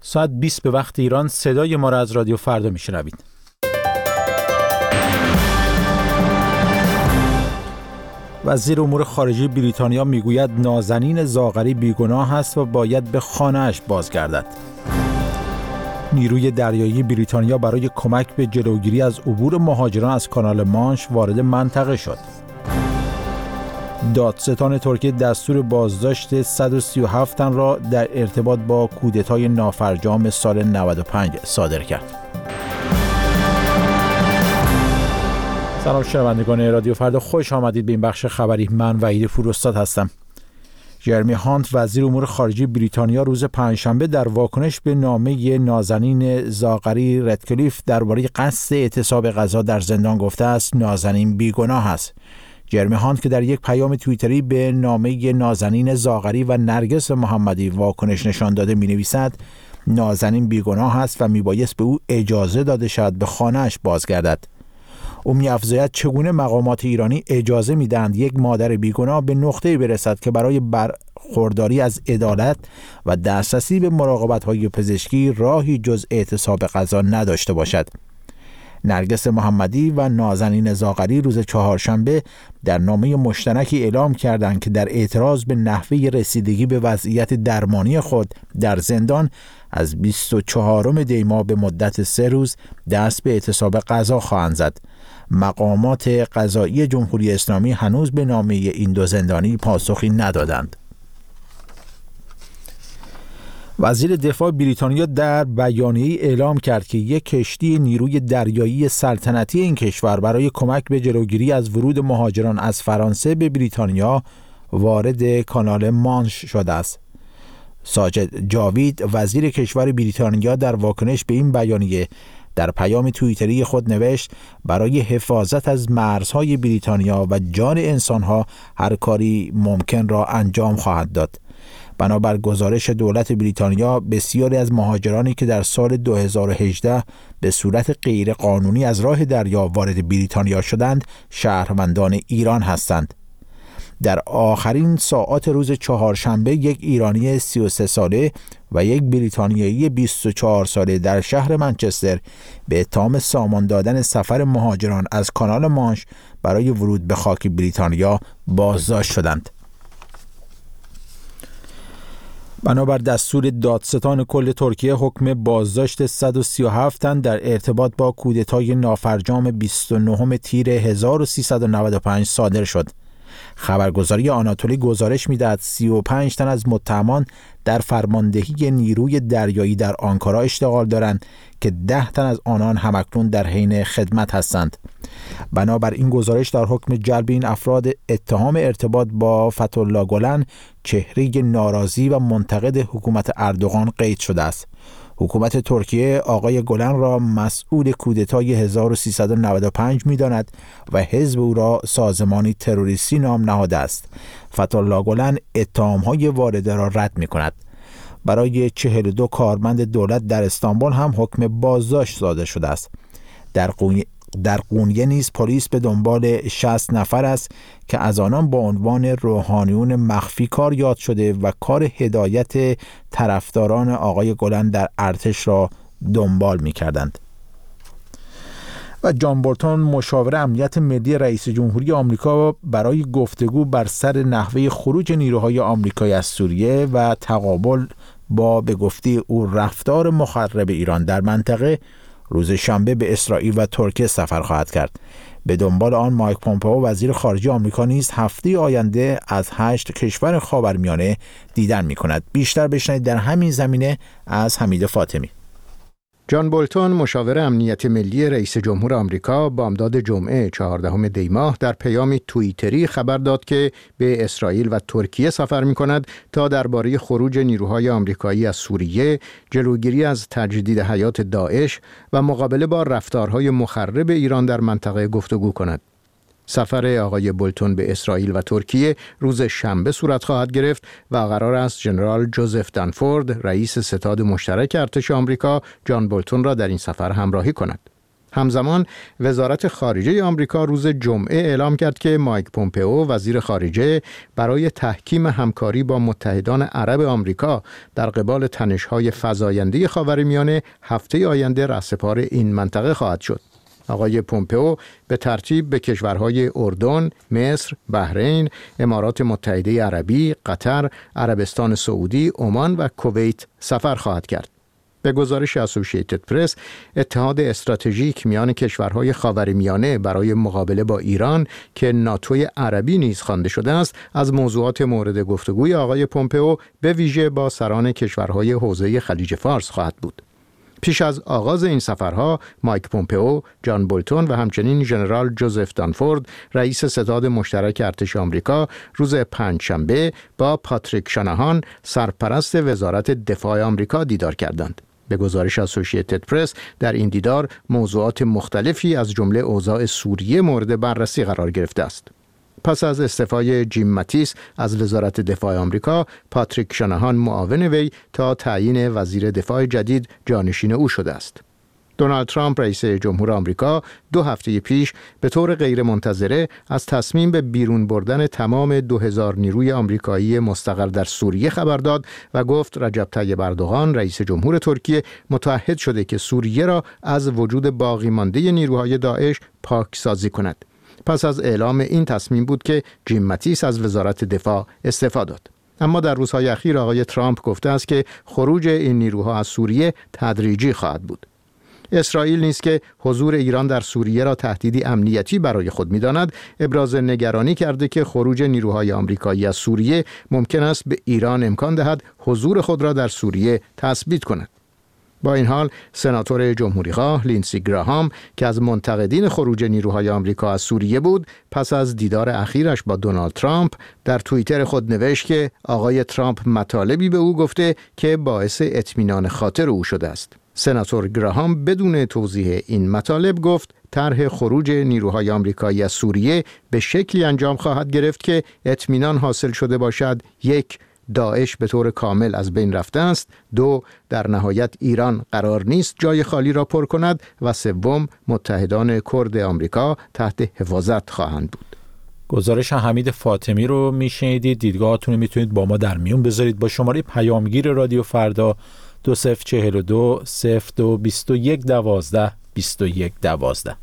ساعت 20 به وقت ایران صدای ما را از رادیو فردا میشنوید. وزیر امور خارجه بریتانیا میگوید نازنین زاغری بیگناه است و باید به خانه‌اش بازگردد. نیروی دریایی بریتانیا برای کمک به جلوگیری از عبور مهاجران از کانال مانش وارد منطقه شد. دادستان ترکیه دستور بازداشت 137 تن را در ارتباط با کودتای نافرجام سال 95 صادر کرد. سلام شنوندگان رادیو فردا، خوش آمدید به این بخش خبری. من وحید فروستاد هستم. جرمی هانت وزیر امور خارجه بریتانیا روز پنجشنبه در واکنش به نامه نازنین زاغری ردکلیف درباره قصد اعتصاب غذا در زندان گفته است نازنین بیگناه است. جرمی هانت که در یک پیام توییتری به نامه نازنین زاغری و نرگس محمدی واکنش نشان داده می‌نویسد نازنین بیگناه است و میبایست به او اجازه داده شود به خانه‌اش بازگردد. او می‌افزاید چگونه مقامات ایرانی اجازه می‌دهند یک مادر بیگناه به نقطه‌ای برسد که برای برخورداری از عدالت و دسترسی به مراقبت‌های پزشکی راهی جز اعتصاب غذا نداشته باشد. نرگس محمدی و نازنین زاغری روز چهارشنبه در نامه مشترکی اعلام کردند که در اعتراض به نحوه رسیدگی به وضعیت درمانی خود در زندان از 24 دی ماه به مدت 3 روز دست به اعتصاب غذا خواهند زد. مقامات قضایی جمهوری اسلامی هنوز به نامه این دو زندانی پاسخی ندادند. وزیر دفاع بریتانیا در بیانیه‌ای اعلام کرد که یک کشتی نیروی دریایی سلطنتی این کشور برای کمک به جلوگیری از ورود مهاجران از فرانسه به بریتانیا وارد کانال مانش شده است. ساجد جاوید وزیر کشور بریتانیا در واکنش به این بیانیه در پیام توییتری خود نوشت برای حفاظت از مرزهای بریتانیا و جان انسانها هر کاری ممکن را انجام خواهد داد. بنابر گزارش دولت بریتانیا بسیاری از مهاجرانی که در سال 2018 به صورت غیر قانونی از راه دریا وارد بریتانیا شدند شهروندان ایران هستند. در آخرین ساعات روز چهارشنبه یک ایرانی 33 ساله و یک بریتانیایی 24 ساله در شهر منچستر به اتهام سامان دادن سفر مهاجران از کانال مانش برای ورود به خاک بریتانیا بازداشت شدند. بنابر دستور دادستان کل ترکیه حکم بازداشت 137 تن در ارتباط با کودتای نافرجام 29 تیر 1395 صادر شد. خبرگزاری آناتولی گزارش می‌دهد 35 تن از متهمان در فرماندهی نیروی دریایی در آنکارا اشتغال دارند که 10 تن از آنان همکنون در حین خدمت هستند. بنابر این گزارش در حکم جلب این افراد اتهام ارتباط با فتح‌الله گلن چهره ناراضی و منتقد حکومت اردوغان قید شده است. حکومت ترکیه آقای گلن را مسئول کودتای 1395 می‌داند و حزب او را سازمانی تروریستی نام نهاده است. فتح‌الله گلن اتهام‌های وارده را رد می‌کند. برای 42 کارمند دولت در استانبول هم حکم بازداشت صادر شده است. در قونیه نیز پلیس به دنبال 60 نفر است که از آنان با عنوان روحانیون مخفی کار یاد شده و کار هدایت طرفداران آقای گلن در ارتش را دنبال می‌کردند. و جان بولتون مشاور امنیت ملی رئیس جمهوری آمریکا برای گفتگو بر سر نحوه خروج نیروهای آمریکایی از سوریه و تقابل با به گفته او رفتار مخرب ایران در منطقه روز شنبه به اسرائیل و ترکیه سفر خواهد کرد. به دنبال آن مایک پومپئو وزیر خارجه آمریکا نیز هفته آینده از 8 کشور خاورمیانه دیدن می‌کند. بیشتر بشنوید در همین زمینه از حمید فاطمی. جان بولتون مشاور امنیت ملی رئیس جمهور آمریکا بامداد جمعه 14 دی ماه در پیامی توییتری خبر داد که به اسرائیل و ترکیه سفر می‌کند تا درباره خروج نیروهای آمریکایی از سوریه، جلوگیری از تجدید حیات داعش و مقابله با رفتارهای مخرب ایران در منطقه گفتگو کند. سفر آقای بولتون به اسرائیل و ترکیه روز شنبه صورت خواهد گرفت و قرار است ژنرال جوزف دنفورد رئیس ستاد مشترک ارتش آمریکا جان بولتون را در این سفر همراهی کند. همزمان وزارت خارجه آمریکا روز جمعه اعلام کرد که مایک پومپئو وزیر خارجه برای تحکیم همکاری با متحدان عرب آمریکا در قبال تنش‌های فزاینده خاورمیانه هفته آینده رهسپار این منطقه خواهد شد. آقای پومپئو به ترتیب به کشورهای اردن، مصر، بحرین، امارات متحده عربی، قطر، عربستان سعودی، عمان و کویت سفر خواهد کرد. به گزارش اسوسییتد پرس، اتحاد استراتژیک میان کشورهای خاورمیانه برای مقابله با ایران که ناتوی عربی نیز خوانده شده است، از موضوعات مورد گفتگوی آقای پومپئو به ویژه با سران کشورهای حوزه خلیج فارس خواهد بود. پیش از آغاز این سفرها، مایک پومپئو، جان بولتون و همچنین ژنرال جوزف دانفورد، رئیس ستاد مشترک ارتش آمریکا، روز پنجشنبه با پاتریک شاناهان، سرپرست وزارت دفاع آمریکا دیدار کردند. به گزارش اسوسییتد پرس، در این دیدار موضوعات مختلفی از جمله اوضاع سوریه مورد بررسی قرار گرفته است. پس از استعفای جیم ماتیس از وزارت دفاع آمریکا، پاتریک شاناهان معاون وی تا تعیین وزیر دفاع جدید جانشین او شده است. دونالد ترامپ رئیس جمهور آمریکا 2 هفته پیش به طور غیرمنتظره از تصمیم به بیرون بردن تمام 2000 نیروی آمریکایی مستقر در سوریه خبر داد و گفت رجب طیب اردوغان رئیس جمهور ترکیه متعهد شده که سوریه را از وجود باقی مانده نیروهای داعش پاکسازی کند. پس از اعلام این تصمیم بود که جیم ماتیس از وزارت دفاع استعفا داد. اما در روزهای اخیر آقای ترامپ گفته است که خروج این نیروها از سوریه تدریجی خواهد بود. اسرائیل نیز که حضور ایران در سوریه را تهدیدی امنیتی برای خود می‌داند، ابراز نگرانی کرده که خروج نیروهای آمریکایی از سوریه ممکن است به ایران امکان دهد حضور خود را در سوریه تثبیت کند. با این حال سناتور جمهوری‌خواه لینسی گراهام که از منتقدین خروج نیروهای آمریکا از سوریه بود، پس از دیدار اخیرش با دونالد ترامپ در توییتر خود نوشت که آقای ترامپ مطالبی به او گفته که باعث اطمینان خاطر او شده است. سناتور گراهام بدون توضیح این مطالب گفت طرح خروج نیروهای آمریکایی از سوریه به شکلی انجام خواهد گرفت که اطمینان حاصل شده باشد: 1. داعش به طور کامل از بین رفته است. 2. در نهایت ایران قرار نیست جای خالی را پر کند. و 3. متحدان کرد آمریکا تحت حفاظت خواهند بود. گزارش حمید فاطمی رو میشنیدید. دیدگاهاتون رو میتونید با ما در میون بذارید با شماره پیامگیر رادیو فردا 2042 02 21 12 21 12.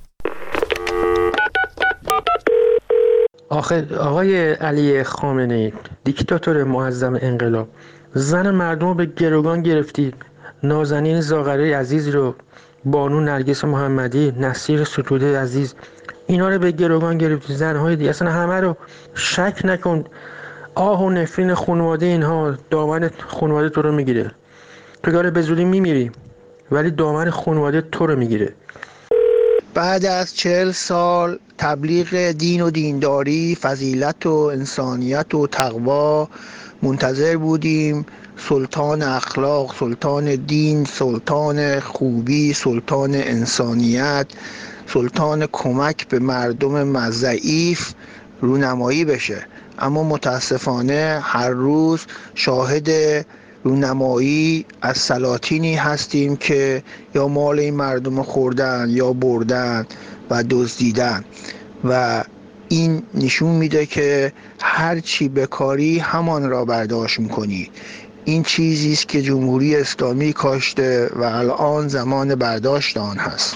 آقای علی خامنه‌ای، دیکتاتور معظم انقلاب، زن مردم رو به گروگان گرفتید. نازنین زاغره عزیز رو، بانو نرگس محمدی، نصیر ستوده عزیز، اینا رو به گروگان گرفتید. زنهای دیگه اصلا همه رو شک نکن. آه و نفرین خانواده اینها دامن خانواده تو رو میگیره. تو داره به زودی میمیری ولی دامن خانواده تو رو میگیره. بعد از 40 سال تبلیغ دین و دینداری، فضیلت و انسانیت و تقوا منتظر بودیم سلطان اخلاق، سلطان دین، سلطان خوبی، سلطان انسانیت، سلطان کمک به مردم ضعیف رونمایی بشه. اما متاسفانه هر روز شاهد رونمایی از سلاطینی هستیم که یا مال این مردم خوردن یا بردن و دزدیدن و این نشون میده که هر چی بکاری همان را برداشت میکنی. این چیزی است که جمهوری اسلامی کاشته و الان زمان برداشت آن هست.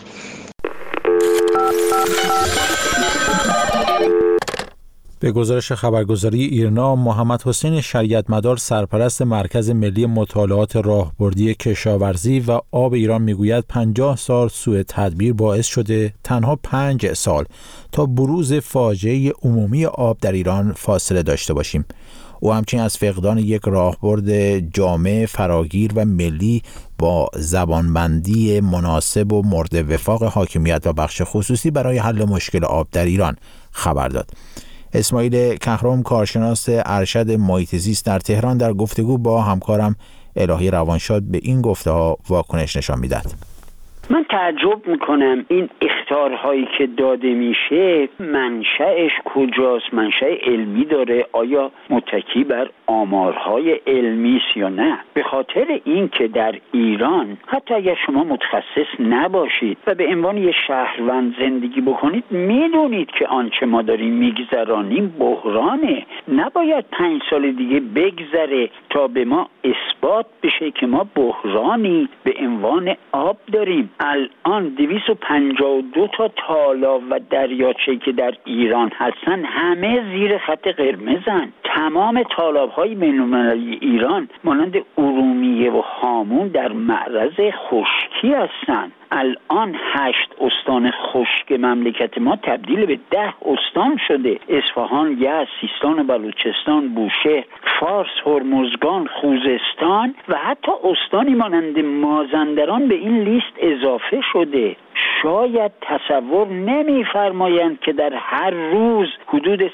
به گزارش خبرگزاری ایرنا، محمد حسین شریعت مدار سرپرست مرکز ملی مطالعات راهبردی کشاورزی و آب ایران میگوید 50 سال سوء تدبیر باعث شده تنها 5 سال تا بروز فاجعه عمومی آب در ایران فاصله داشته باشیم. او همچنین از فقدان یک راهبرد جامع، فراگیر و ملی با زبانبندی مناسب و مورد وفاق حاکمیت و بخش خصوصی برای حل مشکل آب در ایران خبر داد. اسماعیل کهرام، کارشناس ارشد محیط زیست در تهران، در گفتگو با همکارم الهی روانشاد به این گفته‌ها واکنش نشان میداد. من تعجب میکنم این اخطارهایی که داده میشه منشأش کجاست؟ منشأ علمی داره؟ آیا متکی بر آمارهای علمی است یا نه؟ به خاطر این که در ایران حتی اگر شما متخصص نباشید و به عنوان یه شهروند زندگی بکنید، میدونید که آنچه ما داریم میگذرانیم بحرانه. نباید 5 سال دیگه بگذره تا به ما اثبات بشه که ما بحرانی به عنوان آب داریم. الان 252 تا تالاب و دریاچه‌ای که در ایران هستن همه زیر خط قرمزن. تمام تالاب‌های بین‌المللی ایران مانند ارومیه و هامون در معرض خشکی هستند. الان 8 استان خشک مملکت ما تبدیل به 10 استان شده. اصفهان، یزد، سیستان و بلوچستان، بوشهر، فارس، هرمزگان، خوزستان و حتی استانی مانند مازندران به این لیست اضافه شده. شاید تصور نمی‌فرمایند که در هر روز حدود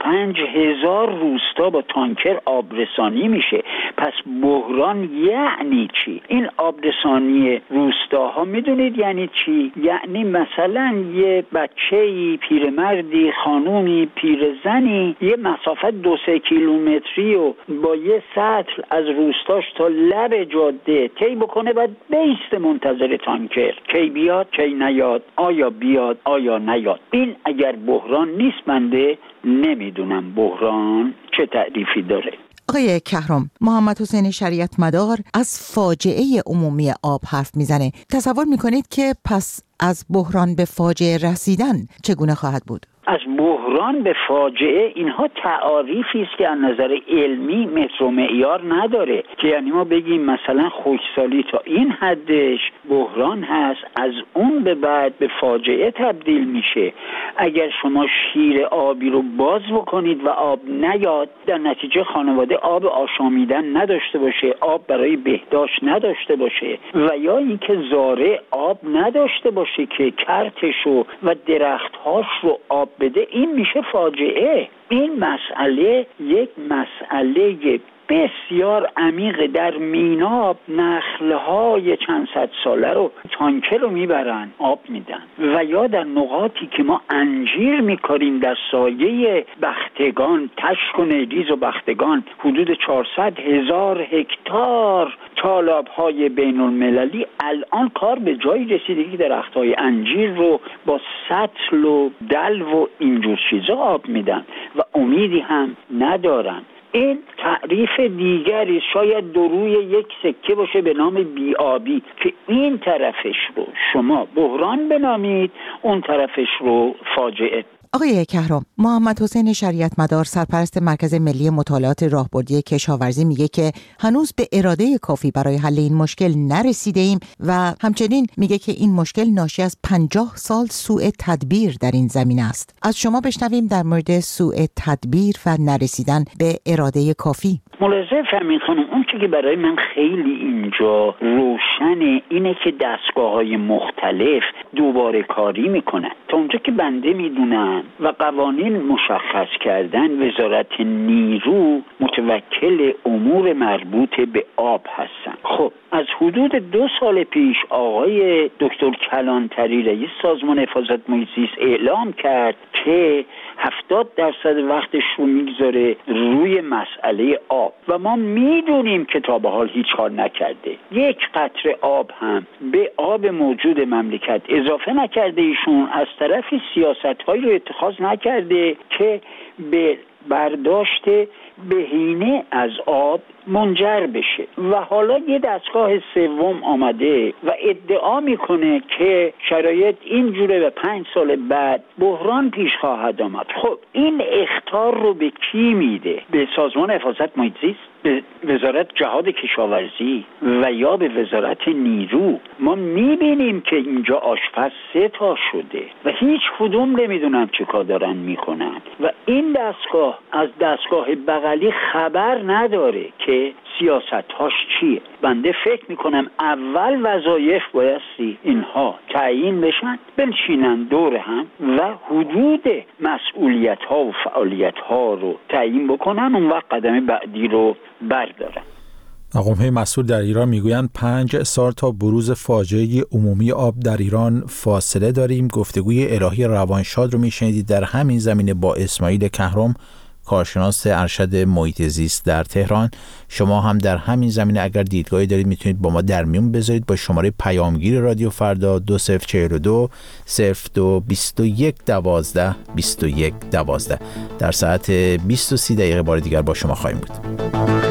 35,000 روستا با تانکر آبرسانی میشه. پس بحران یعنی چی؟ این آبرسانی روستاها میدونید یعنی چی؟ یعنی مثلا یه بچه‌ای، پیرمردی، خانومی، پیرزنی یه مسافت 2-3 کیلومتری و با یه سطل از روستاش تا لب جاده طی بکنه، بعد بیسته منتظر تانکر کی بیاد کی نیاد، آیا بیاد آیا نیاد. این اگر بحران نیست بنده نمیدونم بحران چه تعریفی داره. آقای کهرم، محمد حسین شریعت مدار از فاجعه عمومی آب حرف میزنه. تصور میکنید که پس از بحران به فاجعه رسیدن چگونه خواهد بود؟ از بحران به فاجعه اینها تعاریفی است که از نظر علمی متر و معیار نداره، که یعنی ما بگیم مثلا خشکسالی تا این حدش بحران هست، از اون به بعد به فاجعه تبدیل میشه. اگر شما شیر آبی رو باز بکنید و آب نیاد، در نتیجه خانواده آب آشامیدن نداشته باشه، آب برای بهداشت نداشته باشه، و یا اینکه زارع آب نداشته باشه که کرتشو و درختهاش رو آب بده، این میشه فاجعه. این مسئله یک مسئله بسیار عمیق. در میناب نخلهای چند صد ساله رو تانکر رو میبرن آب میدن، و یا در نقاطی که ما انجیر میکاریم در سایه بختگان، تشک و نیریز و بختگان، حدود 400,000 هکتار تالاب‌های بین‌المللی، الان کار به جایی رسیده که درخت‌های انجیر رو با سطل و دلو و اینجور چیزا آب میدن و امیدی هم ندارن. این تعریف دیگری شاید روی یک سکه باشه به نام بی‌آبی، که این طرفش رو شما بحران بنامید، اون طرفش رو فاجعه. آقای کهرم، محمد حسین شریعت مدار، سرپرست مرکز ملی مطالعات راهبردی کشاورزی، میگه که هنوز به اراده کافی برای حل این مشکل نرسیده ایم و همچنین میگه که این مشکل ناشی از 50 سال سوء تدبیر در این زمینه است. از شما بشنویم در مورد سوء تدبیر و نرسیدن به اراده کافی. ملاحظه فرمایید خانم، اون چیزی که برای من خیلی اینجا روشنه اینه که دستگاه‌های مختلف دوباره کاری میکنن. تا اونجا که بنده میدونم و قوانین مشخص کردن، وزارت نیرو متوکل امور مربوط به آب هستن. خب از حدود 2 سال پیش آقای دکتر کلانتری رئیس سازمان حفاظت محیط زیست اعلام کرد که 70% وقتش رو میگذاره روی مسئله آب، و ما میدونیم که تا به حال هیچ کار نکرده. یک قطره آب هم به آب موجود مملکت اضافه نکرده. ایشون از طرفی سیاست‌هایی رو اتخاذ نکرده که به برداشت بهینه از آب منجر بشه. و حالا یه دستگاه سوم آمده و ادعا میکنه که شرایط اینجوره و 5 سال بعد بحران پیش خواهد آمد. خب این اخطار رو به کی میده؟ به سازمان حفاظت محیط زیست؟ به وزارت جهاد کشاورزی و یا به وزارت نیرو؟ ما میبینیم که اینجا آشپز 3 تا شده و هیچ کدوم نمیدونن چه کار دارن میکنن، و این دستگاه از دستگاه بغلی خبر نداره که سیاست‌هاش چیه. بنده فکر میکنم اول وظایف بایستی اینها تعیین بشن، بنشینن دور هم و حدود مسئولیت‌ها و فعالیت‌ها رو تعیین بکنن، اون وقت قدم بعدی رو بردارن. آقای مسئول در ایران میگویند 5 سال تا بروز فاجعه عمومی آب در ایران فاصله داریم. گفتگوی الهی روانشاد رو میشنیدید در همین زمینه با اسماعیل کهرم، کارشناس ارشد محیط زیست در تهران. شما هم در همین زمینه اگر دیدگاهی دارید میتونید با ما در میون بذارید با شماره پیامگیر رادیو فردا 2042 02 21 12 21 12. در ساعت 20:30 بار دیگر با شما خواهیم بود.